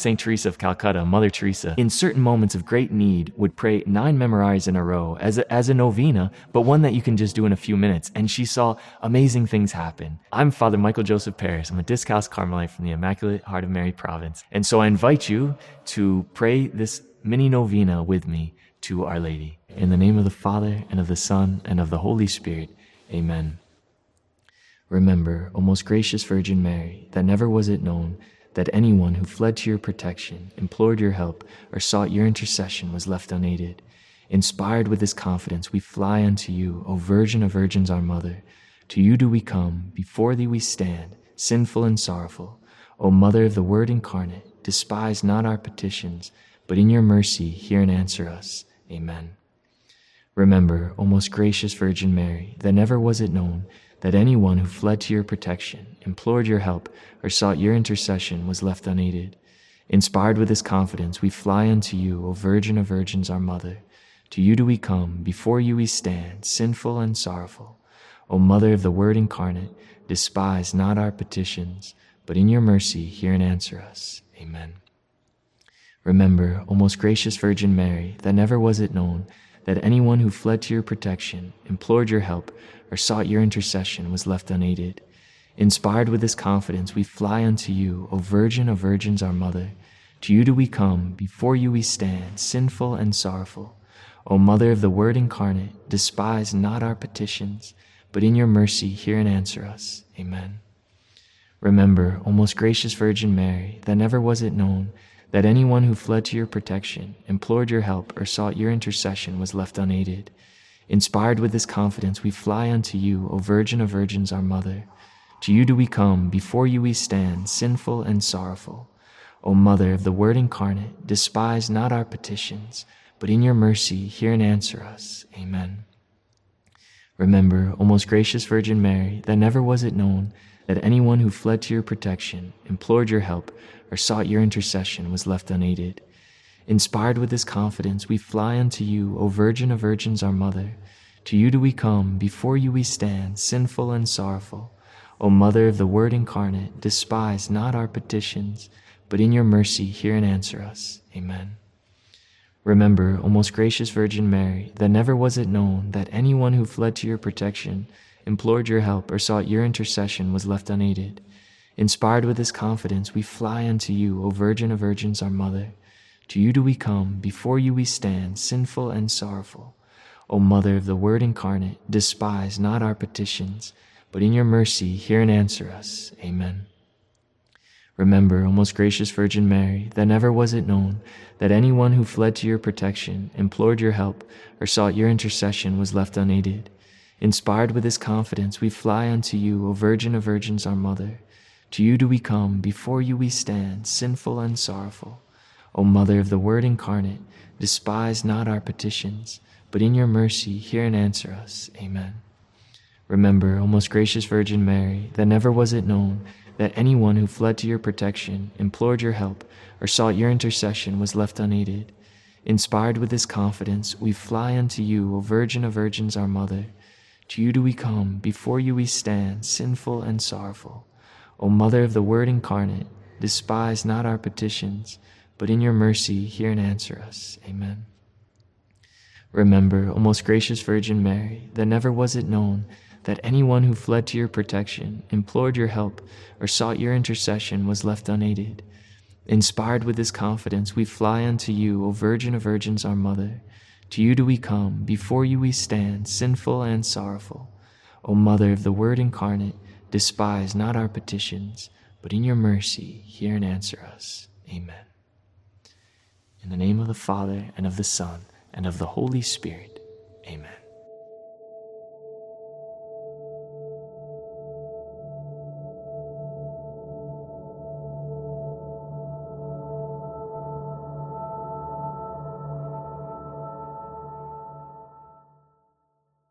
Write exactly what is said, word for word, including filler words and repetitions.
Saint Teresa of Calcutta, Mother Teresa, in certain moments of great need, would pray nine memories in a row as a, as a novena, but one that you can just do in a few minutes. And she saw amazing things happen. I'm Father Michael Joseph Paris. I'm a Discalced Carmelite from the Immaculate Heart of Mary province. And so I invite you to pray this mini novena with me to Our Lady. In the name of the Father, and of the Son, and of the Holy Spirit. Amen. Remember, O most gracious Virgin Mary, that never was it known that anyone who fled to your protection, implored your help, or sought your intercession was left unaided. Inspired with this confidence, we fly unto you, O Virgin of Virgins, our Mother. To you do we come, before thee we stand, sinful and sorrowful. O Mother of the Word incarnate, despise not our petitions, but in your mercy hear and answer us. Amen. Remember, O most gracious Virgin Mary, that never was it known that anyone who fled to your protection, implored your help, or sought your intercession was left unaided. Inspired with this confidence, we fly unto you, O Virgin of Virgins, our Mother. To you do we come, before you we stand, sinful and sorrowful. O Mother of the Word incarnate, despise not our petitions, but in your mercy hear and answer us. Amen. Remember, O most gracious Virgin Mary, that never was it known that anyone who fled to your protection, implored your help, or sought your intercession was left unaided. Inspired with this confidence, we fly unto you, O Virgin of Virgins, our Mother. To you do we come, before you we stand, sinful and sorrowful. O Mother of the Word incarnate, despise not our petitions, but in your mercy hear and answer us. Amen. Remember, O most gracious Virgin Mary, that never was it known that anyone who fled to your protection, implored your help, or sought your intercession was left unaided. Inspired with this confidence, we fly unto you, O Virgin of Virgins, our Mother. To you do we come, before you we stand, sinful and sorrowful. O Mother of the Word incarnate, despise not our petitions, but in your mercy hear and answer us. Amen. Remember, O most gracious Virgin Mary, that never was it known that anyone who fled to your protection, implored your help, or sought your intercession was left unaided. Inspired with this confidence, we fly unto you, O Virgin of Virgins, our Mother. To you do we come, before you we stand, sinful and sorrowful. O Mother of the Word incarnate, despise not our petitions, but in your mercy hear and answer us. Amen. Remember, O most gracious Virgin Mary, that never was it known that anyone who fled to your protection, implored your help, or sought your intercession was left unaided. Inspired with this confidence, we fly unto you, O Virgin of Virgins, our Mother. To you do we come, before you we stand, sinful and sorrowful. O Mother of the Word incarnate, despise not our petitions, but in your mercy hear and answer us. Amen. Remember, O most gracious Virgin Mary, that never was it known that anyone who fled to your protection, implored your help, or sought your intercession was left unaided. Inspired with this confidence, we fly unto you, O Virgin of Virgins, our Mother. To you do we come, before you we stand, sinful and sorrowful. O Mother of the Word incarnate, despise not our petitions, but in your mercy hear and answer us. Amen. Remember, O most gracious Virgin Mary, that never was it known that anyone who fled to your protection, implored your help, or sought your intercession was left unaided. Inspired with this confidence, we fly unto you, O Virgin of Virgins, our Mother. To you do we come, before you we stand, sinful and sorrowful. O Mother of the Word incarnate, despise not our petitions, but in your mercy hear and answer us. Amen. Remember, O most gracious Virgin Mary, that never was it known that anyone who fled to your protection, implored your help, or sought your intercession was left unaided. Inspired with this confidence, we fly unto you, O Virgin of Virgins, our Mother. To you do we come, before you we stand, sinful and sorrowful. O Mother of the Word incarnate, despise not our petitions, but in your mercy hear and answer us. Amen. In the name of the Father, and of the Son, and of the Holy Spirit. Amen.